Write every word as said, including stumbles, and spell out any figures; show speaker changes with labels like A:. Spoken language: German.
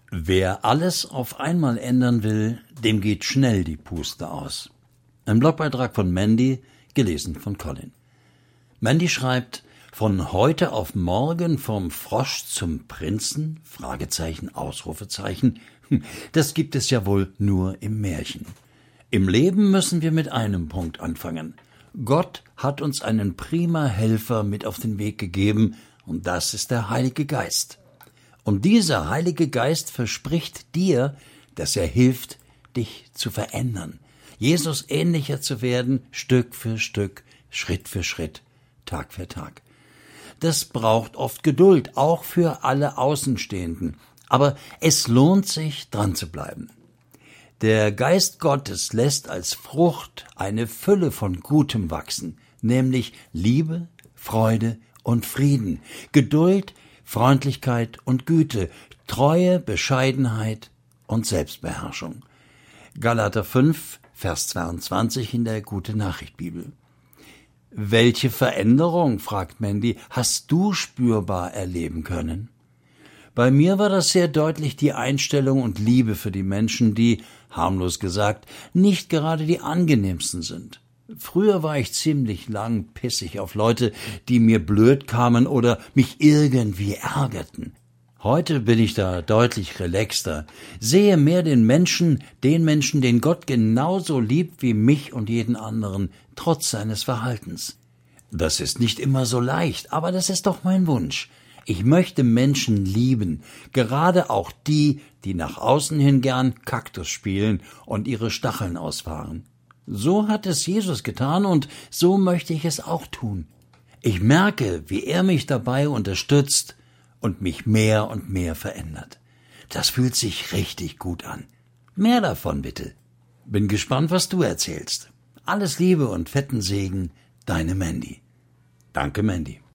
A: Wer alles auf einmal ändern will, dem geht schnell die Puste aus. Ein Blogbeitrag von Mandy, gelesen von Colin. Mandy schreibt, von heute auf morgen vom Frosch zum Prinzen? Fragezeichen, Ausrufezeichen. Das gibt es ja wohl nur im Märchen. Im Leben müssen wir mit einem Punkt anfangen. Gott hat uns einen prima Helfer mit auf den Weg gegeben, und das ist der Heilige Geist. Und dieser Heilige Geist verspricht dir, dass er hilft, dich zu verändern, Jesus ähnlicher zu werden, Stück für Stück, Schritt für Schritt, Tag für Tag. Das braucht oft Geduld, auch für alle Außenstehenden, aber es lohnt sich, dran zu bleiben. Der Geist Gottes lässt als Frucht eine Fülle von Gutem wachsen, nämlich Liebe, Freude und Frieden, Geduld, Freundlichkeit und Güte, Treue, Bescheidenheit und Selbstbeherrschung. Galater fünf, Vers zweiundzwanzig in der Gute-Nachricht-Bibel. Welche Veränderung, fragt Mandy, hast du spürbar erleben können? Bei mir war das sehr deutlich die Einstellung und Liebe für die Menschen, die, harmlos gesagt, nicht gerade die angenehmsten sind. Früher war ich ziemlich lang pissig auf Leute, die mir blöd kamen oder mich irgendwie ärgerten. Heute bin ich da deutlich relaxter, sehe mehr den Menschen, den Menschen, den Gott genauso liebt wie mich und jeden anderen, trotz seines Verhaltens. Das ist nicht immer so leicht, aber das ist doch mein Wunsch. Ich möchte Menschen lieben, gerade auch die, die nach außen hin gern Kaktus spielen und ihre Stacheln ausfahren. So hat es Jesus getan und so möchte ich es auch tun. Ich merke, wie er mich dabei unterstützt und mich mehr und mehr verändert. Das fühlt sich richtig gut an. Mehr davon bitte. Bin gespannt, was du erzählst. Alles Liebe und fetten Segen, deine Mandy. Danke, Mandy.